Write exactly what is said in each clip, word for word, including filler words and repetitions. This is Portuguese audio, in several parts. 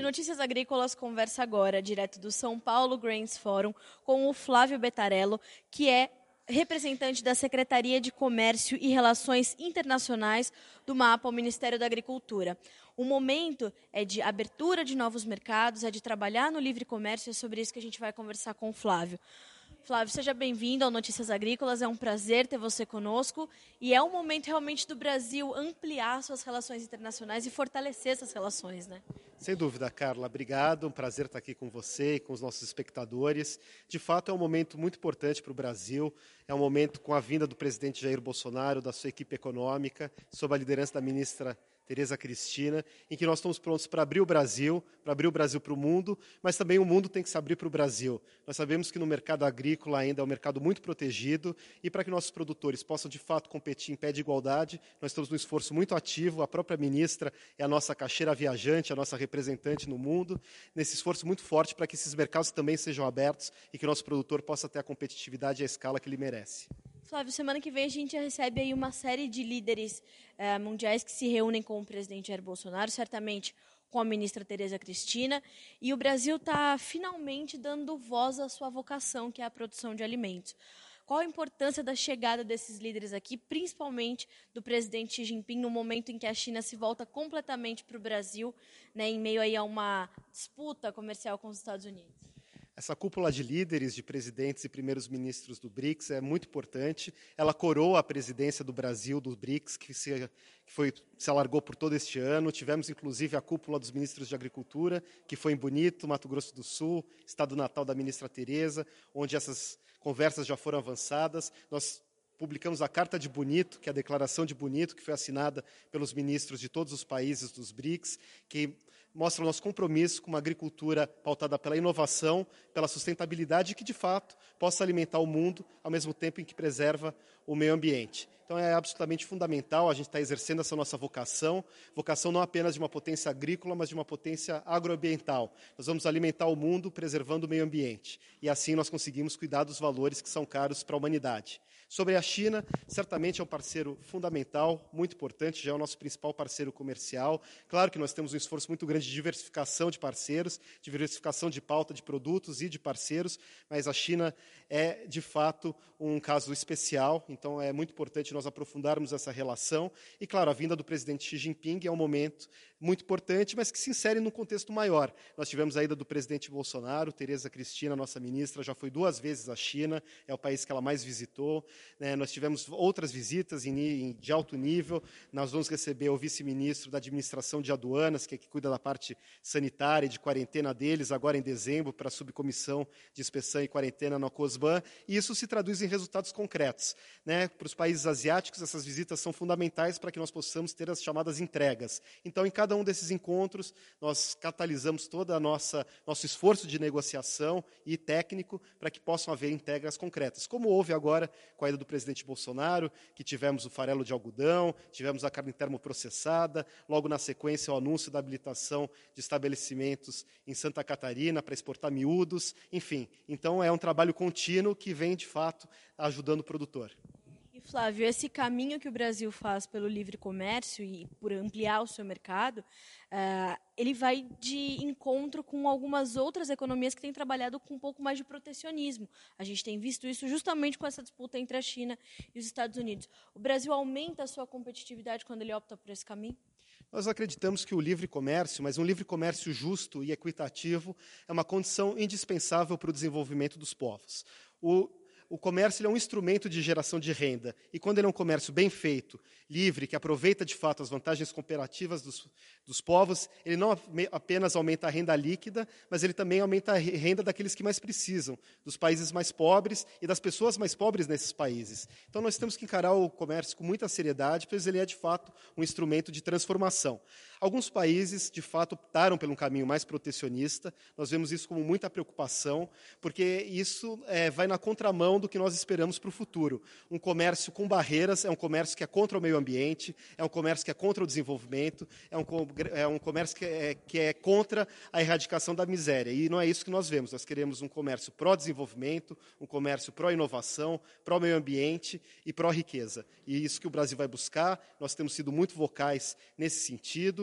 Notícias Agrícolas conversa agora, direto do São Paulo Grains Forum, com o Flávio Bettarello, que é representante da Secretaria de Comércio e Relações Internacionais do MAPA, o Ministério da Agricultura. O momento é de abertura de novos mercados, é de trabalhar no livre comércio, é sobre isso que a gente vai conversar com o Flávio. Flávio, seja bem-vindo ao Notícias Agrícolas, é um prazer ter você conosco e é um momento realmente do Brasil ampliar suas relações internacionais e fortalecer essas relações, né? Sem dúvida, Carla. Obrigado. Um prazer estar aqui com você e com os nossos espectadores. De fato, é um momento muito importante para o Brasil. É um momento com a vinda do presidente Jair Bolsonaro, da sua equipe econômica, sob a liderança da ministra Tereza Cristina, em que nós estamos prontos para abrir o Brasil, para abrir o Brasil para o mundo, mas também o mundo tem que se abrir para o Brasil. Nós sabemos que no mercado agrícola ainda é um mercado muito protegido e para que nossos produtores possam, de fato, competir em pé de igualdade, nós estamos num esforço muito ativo. A própria ministra é a nossa caixeira viajante, a nossa representante no mundo, nesse esforço muito forte para que esses mercados também sejam abertos e que o nosso produtor possa ter a competitividade e a escala que ele merece. Flávio, semana que vem a gente recebe aí uma série de líderes eh, mundiais que se reúnem com o presidente Jair Bolsonaro, certamente com a ministra Tereza Cristina, e o Brasil está finalmente dando voz à sua vocação, que é a produção de alimentos. Qual a importância da chegada desses líderes aqui, principalmente do presidente Xi Jinping, no momento em que a China se volta completamente para o Brasil, né, em meio aí a uma disputa comercial com os Estados Unidos? Essa cúpula de líderes, de presidentes e primeiros ministros do BRICS é muito importante. Ela coroa a presidência do Brasil do BRICS, que se, que foi, se alargou por todo este ano. Tivemos, inclusive, a cúpula dos ministros de Agricultura, que foi em Bonito, Mato Grosso do Sul, estado natal da ministra Tereza, onde essas conversas já foram avançadas. Nós publicamos a Carta de Bonito, que é a Declaração de Bonito, que foi assinada pelos ministros de todos os países dos BRICS, que mostra o nosso compromisso com uma agricultura pautada pela inovação, pela sustentabilidade e que, de fato, possa alimentar o mundo ao mesmo tempo em que preserva o meio ambiente. Então, é absolutamente fundamental a gente estar exercendo essa nossa vocação, vocação não apenas de uma potência agrícola, mas de uma potência agroambiental. Nós vamos alimentar o mundo preservando o meio ambiente e, assim, nós conseguimos cuidar dos valores que são caros para a humanidade. Sobre a China, certamente é um parceiro fundamental, muito importante, já é o nosso principal parceiro comercial. Claro que nós temos um esforço muito grande de diversificação de parceiros, diversificação de pauta de produtos e de parceiros, mas a China é, de fato, um caso especial, então é muito importante nós aprofundarmos essa relação. E, claro, a vinda do presidente Xi Jinping é um momento muito importante, mas que se insere num contexto maior. Nós tivemos a ida do presidente Bolsonaro, Tereza Cristina, nossa ministra, já foi duas vezes à China, é o país que ela mais visitou. Né? Nós tivemos outras visitas em, em, de alto nível. Nós vamos receber o vice-ministro da administração de aduanas, que é que cuida da parte sanitária e de quarentena deles, agora em dezembro, para a subcomissão de inspeção e quarentena no COSBAN, e isso se traduz em resultados concretos. Né? Para os países asiáticos, essas visitas são fundamentais para que nós possamos ter as chamadas entregas. Então, em cada um desses encontros, nós catalisamos todo o nosso esforço de negociação e técnico para que possam haver entregas concretas, como houve agora com a ida do presidente Bolsonaro, que tivemos o farelo de algodão, tivemos a carne termoprocessada, logo na sequência o anúncio da habilitação de estabelecimentos em Santa Catarina para exportar miúdos, enfim. Então, é um trabalho contínuo que vem, de fato, ajudando o produtor. E, Flávio, esse caminho que o Brasil faz pelo livre comércio e por ampliar o seu mercado, uh, ele vai de encontro com algumas outras economias que têm trabalhado com um pouco mais de protecionismo. A gente tem visto isso justamente com essa disputa entre a China e os Estados Unidos. O Brasil aumenta a sua competitividade quando ele opta por esse caminho? Nós acreditamos que o livre comércio, mas um livre comércio justo e equitativo, é uma condição indispensável para o desenvolvimento dos povos. O O comércio ele é um instrumento de geração de renda. E quando ele é um comércio bem feito, livre, que aproveita de fato as vantagens comparativas dos, dos povos, ele não apenas aumenta a renda líquida, mas ele também aumenta a renda daqueles que mais precisam, dos países mais pobres e das pessoas mais pobres nesses países. Então nós temos que encarar o comércio com muita seriedade, pois ele é de fato um instrumento de transformação. Alguns países, de fato, optaram por um caminho mais protecionista. Nós vemos isso como muita preocupação, porque isso é, vai na contramão do que nós esperamos para o futuro. Um comércio com barreiras é um comércio que é contra o meio ambiente, é um comércio que é contra o desenvolvimento, é um, é um comércio que é, que é contra a erradicação da miséria. E não é isso que nós vemos. Nós queremos um comércio pró-desenvolvimento, um comércio pró-inovação, pró-meio ambiente e pró-riqueza. E isso que o Brasil vai buscar. Nós temos sido muito vocais nesse sentido.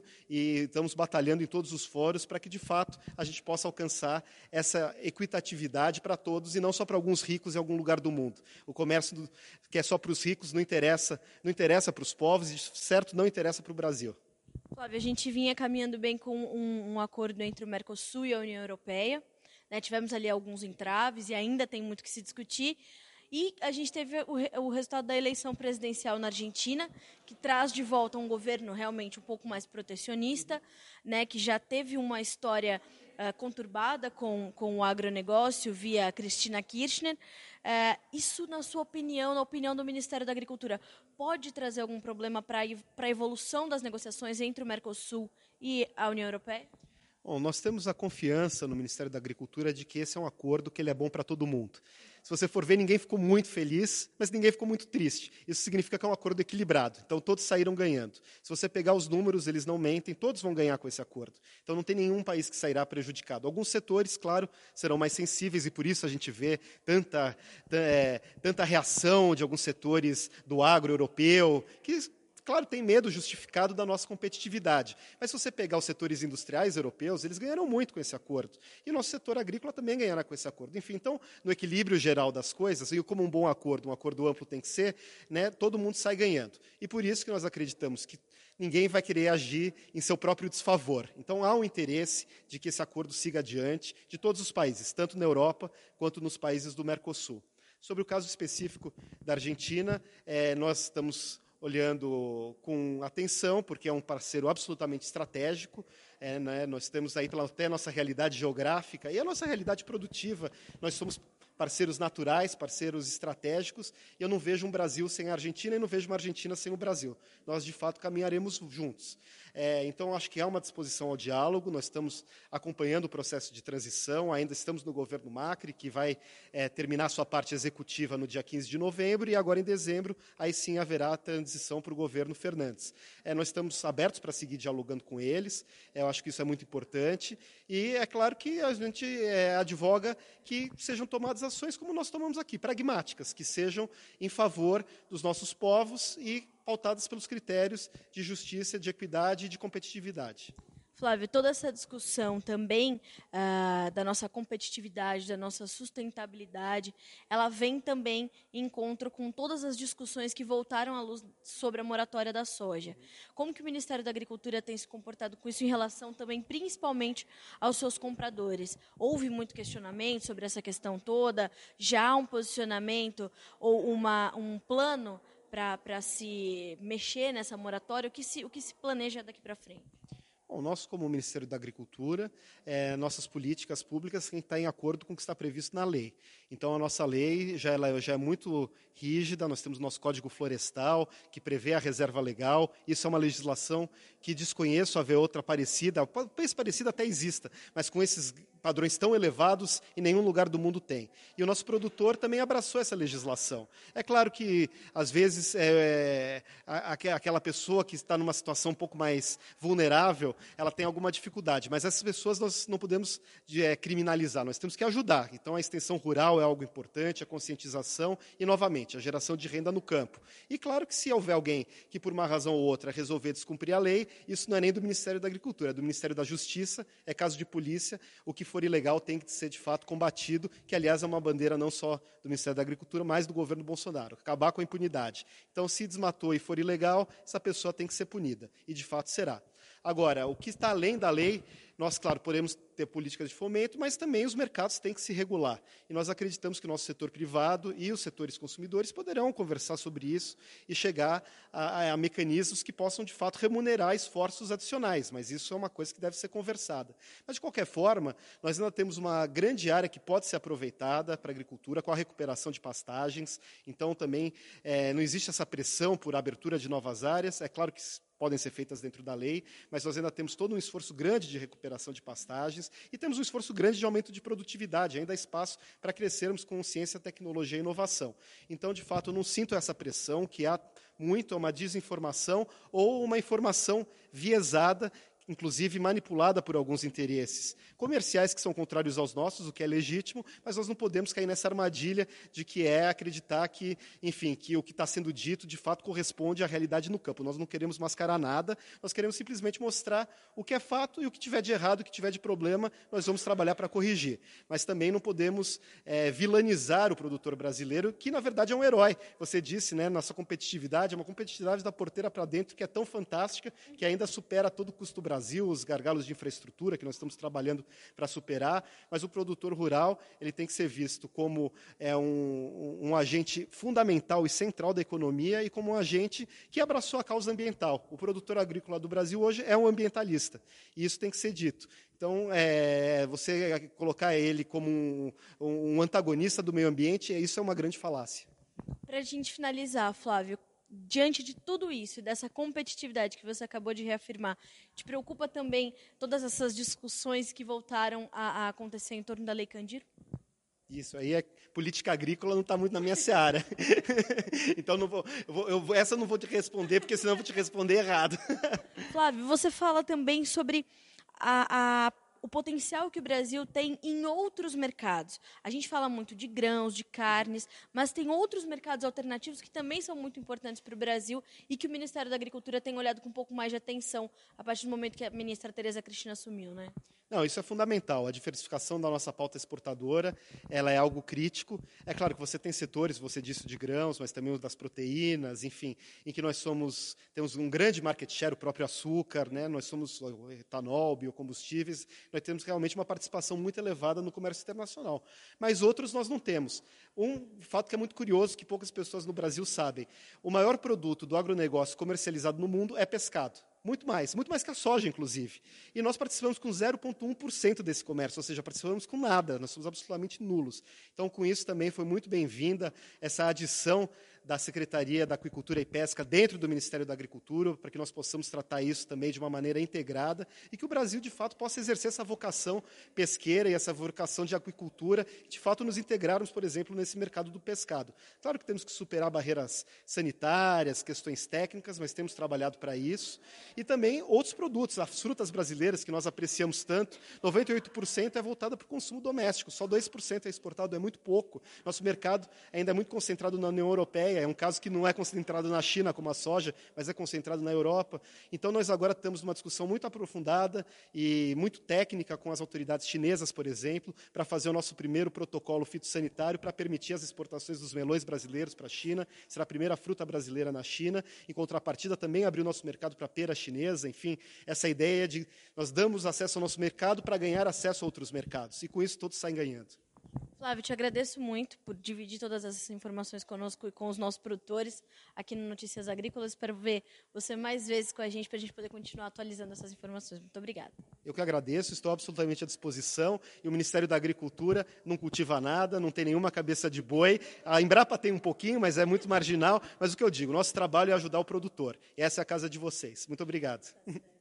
muito e estamos batalhando em todos os fóruns para que, de fato, a gente possa alcançar essa equitatividade para todos e não só para alguns ricos em algum lugar do mundo. O comércio do, que é só para os ricos não interessa, não interessa para os povos e, certo, não interessa para o Brasil. Flávio, a gente vinha caminhando bem com um, um acordo entre o Mercosul e a União Europeia. Né, tivemos ali alguns entraves e ainda tem muito que se discutir. E a gente teve o, o resultado da eleição presidencial na Argentina, que traz de volta um governo realmente um pouco mais protecionista, né, que já teve uma história uh, conturbada com, com o agronegócio via Cristina Kirchner. Uh, isso, na sua opinião, na opinião do Ministério da Agricultura, pode trazer algum problema para a evolução das negociações entre o Mercosul e a União Europeia? Bom, nós temos a confiança no Ministério da Agricultura de que esse é um acordo que ele é bom para todo mundo. Se você for ver, ninguém ficou muito feliz, mas ninguém ficou muito triste. Isso significa que é um acordo equilibrado. Então, todos saíram ganhando. Se você pegar os números, eles não mentem, todos vão ganhar com esse acordo. Então, não tem nenhum país que sairá prejudicado. Alguns setores, claro, serão mais sensíveis e por isso a gente vê tanta, é, tanta reação de alguns setores do agro europeu, que... Claro, tem medo justificado da nossa competitividade. Mas se você pegar os setores industriais europeus, eles ganharam muito com esse acordo. E o nosso setor agrícola também ganhará com esse acordo. Enfim, então, no equilíbrio geral das coisas, e como um bom acordo, um acordo amplo tem que ser, né, todo mundo sai ganhando. E por isso que nós acreditamos que ninguém vai querer agir em seu próprio desfavor. Então, há um interesse de que esse acordo siga adiante de todos os países, tanto na Europa quanto nos países do Mercosul. Sobre o caso específico da Argentina, é, nós estamos olhando com atenção, porque é um parceiro absolutamente estratégico. É, né, nós temos aí até a nossa realidade geográfica e a nossa realidade produtiva. Nós somos parceiros naturais, parceiros estratégicos, e eu não vejo um Brasil sem a Argentina e não vejo uma Argentina sem o Brasil. Nós, de fato, caminharemos juntos. É, então, acho que há uma disposição ao diálogo, nós estamos acompanhando o processo de transição, ainda estamos no governo Macri, que vai é, terminar sua parte executiva no dia quinze de novembro, e agora, em dezembro, aí sim haverá a transição para o governo Fernandes. É, nós estamos abertos para seguir dialogando com eles, é, eu acho que isso é muito importante, e é claro que a gente é, advoga que sejam tomadas ações como nós tomamos aqui, pragmáticas, que sejam em favor dos nossos povos e pautadas pelos critérios de justiça, de equidade e de competitividade. Flávio, toda essa discussão também ah, da nossa competitividade, da nossa sustentabilidade, ela vem também em encontro com todas as discussões que voltaram à luz sobre a moratória da soja. Como que o Ministério da Agricultura tem se comportado com isso em relação também, principalmente, aos seus compradores? Houve muito questionamento sobre essa questão toda? Já há um posicionamento ou uma, um plano para se mexer nessa moratória? O que se, o que se planeja daqui para frente? Bom, nós, como Ministério da Agricultura, é, nossas políticas públicas têm que estar em acordo com o que está previsto na lei. Então, a nossa lei já, ela, já é muito rígida, nós temos o nosso Código Florestal, que prevê a reserva legal. Isso é uma legislação que desconheço haver outra parecida, talvez parecida até exista, mas com esses padrões tão elevados em nenhum lugar do mundo tem. E o nosso produtor também abraçou essa legislação. É claro que, às vezes, é, é, aquela pessoa que está numa situação um pouco mais vulnerável, ela tem alguma dificuldade, mas essas pessoas nós não podemos é, criminalizar, nós temos que ajudar. Então, a extensão rural é algo importante, a conscientização e, novamente, a geração de renda no campo. E, claro que se houver alguém que, por uma razão ou outra, resolver descumprir a lei, isso não é nem do Ministério da Agricultura, é do Ministério da Justiça, é caso de polícia, o que for ilegal tem que ser, de fato, combatido, que, aliás, é uma bandeira não só do Ministério da Agricultura, mas do governo Bolsonaro, acabar com a impunidade. Então, se desmatou e for ilegal, essa pessoa tem que ser punida, e, de fato, será. Agora, o que está além da lei, nós, claro, podemos ter políticas de fomento, mas também os mercados têm que se regular. E nós acreditamos que o nosso setor privado e os setores consumidores poderão conversar sobre isso e chegar a, a, a mecanismos que possam, de fato, remunerar esforços adicionais, mas isso é uma coisa que deve ser conversada. Mas, de qualquer forma, nós ainda temos uma grande área que pode ser aproveitada para a agricultura, com a recuperação de pastagens. Então, também, é, não existe essa pressão por abertura de novas áreas. É claro que podem ser feitas dentro da lei, mas nós ainda temos todo um esforço grande de recuperação de pastagens e temos um esforço grande de aumento de produtividade, ainda há espaço para crescermos com ciência, tecnologia e inovação. Então, de fato, eu não sinto essa pressão, que há muito uma desinformação ou uma informação viesada inclusive manipulada por alguns interesses comerciais que são contrários aos nossos, o que é legítimo, mas nós não podemos cair nessa armadilha de que é acreditar que, enfim, que o que está sendo dito de fato corresponde à realidade no campo. Nós não queremos mascarar nada, nós queremos simplesmente mostrar o que é fato e o que tiver de errado, o que tiver de problema, nós vamos trabalhar para corrigir. Mas também não podemos é, vilanizar o produtor brasileiro, que na verdade é um herói. Você disse, né, nossa competitividade é uma competitividade da porteira para dentro que é tão fantástica que ainda supera todo o custo do Brasil, os gargalos de infraestrutura que nós estamos trabalhando para superar, mas o produtor rural ele tem que ser visto como é, um, um agente fundamental e central da economia e como um agente que abraçou a causa ambiental. O produtor agrícola do Brasil hoje é um ambientalista, e isso tem que ser dito. Então, é, você colocar ele como um, um antagonista do meio ambiente, isso é uma grande falácia. Para a gente finalizar, Flávio, diante de tudo isso e dessa competitividade que você acabou de reafirmar, te preocupa também todas essas discussões que voltaram a, a acontecer em torno da Lei Candir? Isso aí é política agrícola, não está muito na minha seara. Então, não vou, eu vou, eu, essa eu não vou te responder, porque senão eu vou te responder errado. Flávio, você fala também sobre a, a o potencial que o Brasil tem em outros mercados. A gente fala muito de grãos, de carnes, mas tem outros mercados alternativos que também são muito importantes para o Brasil e que o Ministério da Agricultura tem olhado com um pouco mais de atenção a partir do momento que a ministra Tereza Cristina assumiu, né? Não, isso é fundamental. A diversificação da nossa pauta exportadora, ela é algo crítico. É claro que você tem setores, você disse de grãos, mas também o das proteínas, enfim, em que nós somos, temos um grande market share, o próprio açúcar, né? Nós somos etanol, biocombustíveis, nós temos realmente uma participação muito elevada no comércio internacional. Mas outros nós não temos. Um fato que é muito curioso, que poucas pessoas no Brasil sabem, o maior produto do agronegócio comercializado no mundo é pescado. Muito mais, muito mais que a soja, inclusive. E nós participamos com zero vírgula um por cento desse comércio, ou seja, participamos com nada, nós somos absolutamente nulos. Então, com isso também foi muito bem-vinda essa adição da Secretaria da Aquicultura e Pesca dentro do Ministério da Agricultura, para que nós possamos tratar isso também de uma maneira integrada e que o Brasil, de fato, possa exercer essa vocação pesqueira e essa vocação de aquicultura e, de fato, nos integrarmos, por exemplo, nesse mercado do pescado. Claro que temos que superar barreiras sanitárias, questões técnicas, mas temos trabalhado para isso. E também outros produtos, as frutas brasileiras, que nós apreciamos tanto, noventa e oito por cento é voltada para o consumo doméstico, só dois por cento é exportado, é muito pouco. Nosso mercado ainda é muito concentrado na União Europeia, é um caso que não é concentrado na China, como a soja, mas é concentrado na Europa. Então, nós agora temos uma discussão muito aprofundada e muito técnica com as autoridades chinesas, por exemplo, para fazer o nosso primeiro protocolo fitossanitário para permitir as exportações dos melões brasileiros para a China. Será a primeira fruta brasileira na China. Em contrapartida, também abrir o nosso mercado para a pera chinesa. Enfim, essa ideia de nós damos acesso ao nosso mercado para ganhar acesso a outros mercados. E com isso, todos saem ganhando. Flávio, te agradeço muito por dividir todas essas informações conosco e com os nossos produtores aqui no Notícias Agrícolas. Espero ver você mais vezes com a gente para a gente poder continuar atualizando essas informações. Muito obrigada. Eu que agradeço, estou absolutamente à disposição. E o Ministério da Agricultura não cultiva nada, não tem nenhuma cabeça de boi. A Embrapa tem um pouquinho, mas é muito marginal. Mas o que eu digo, nosso trabalho é ajudar o produtor. E essa é a casa de vocês. Muito obrigado.